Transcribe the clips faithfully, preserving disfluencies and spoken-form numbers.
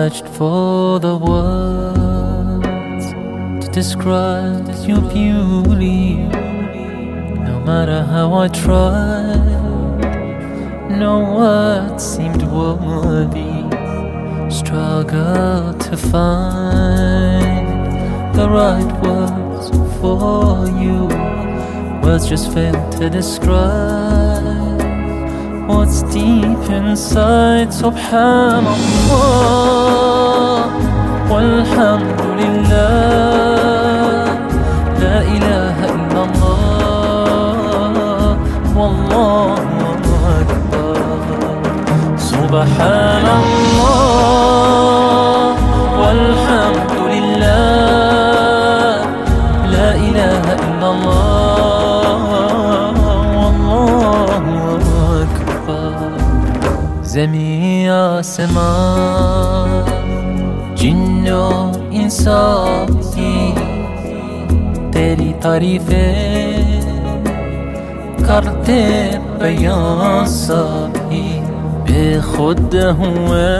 searched for the words to describe your beauty. No matter how I tried, no words seemed worthy. Struggled to find the right words for you. Words just fail to describe what's deep inside. Subhanallah walhamdulillah, la ilaha illallah, wallahu akbar. Subhanallah walhamdulillah, la ilaha illallah, wallahu akbar. زمین آسمان جن و انسانی तेरी तारीफें करते बयां सभी बेखुद हुए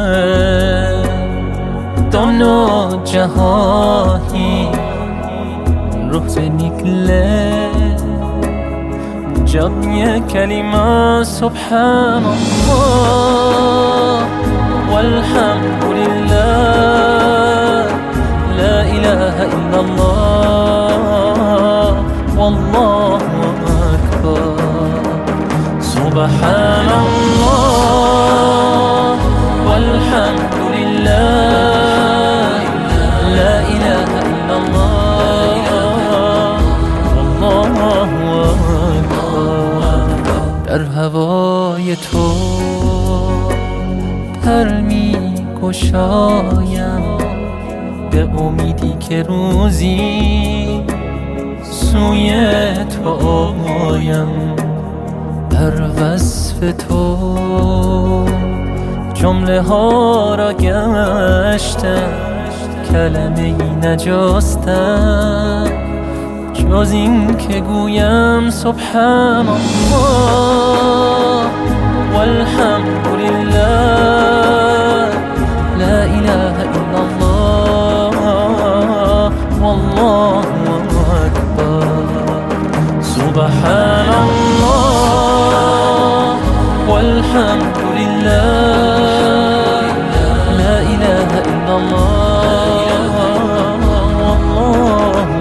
दोनों जहां ही रूह से निकले जब ये कलिमा सुब्हानल्लाह वल्हम्दुलिल्लाह, ला इलाहा इल्लल्लाह, वल्लाहु Akbar. Subhanallah walhamdulillah, la ilaha illallah, wallahu akbar. در هوای تو پر می گشایم به امیدی که روزی سوی تو آیم. در وصف تو جمله ها را گشتم، کلمه ای نجستم جز این که گویم سبحانالله والحمدلله، لا اله الا الله، والله اکبر. سبحانالله والحمدلله، لا اله الا الله، والله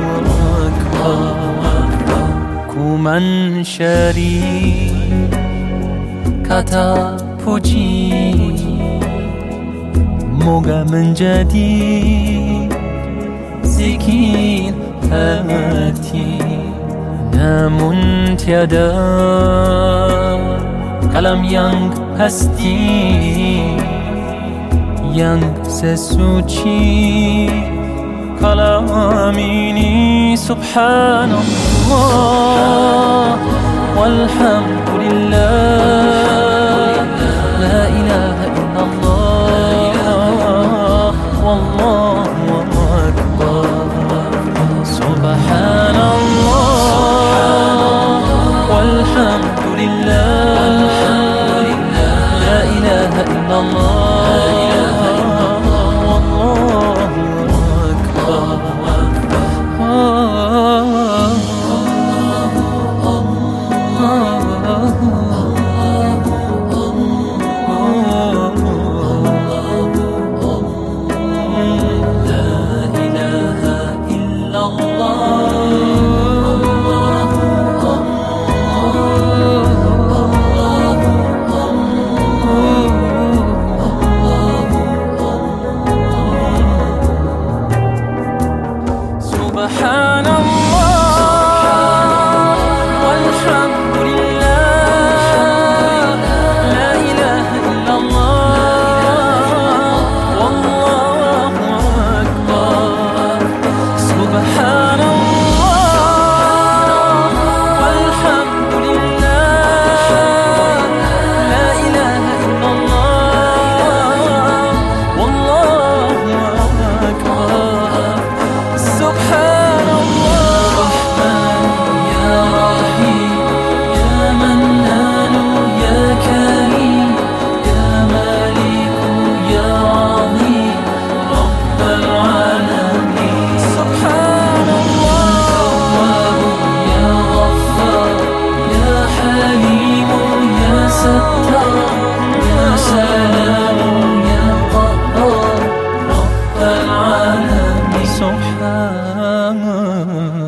اکبر. کومن شری kata puji, moga menjadi zikir hati. Namun tiada kalam yang pasti yang sesuci kalam ini. Subhanallah walhamdulillah, la ilaha illallah, wallahu akbar. Subhanallah walhamdulillah, la ilaha illallah, wallahu akbar. La سبحان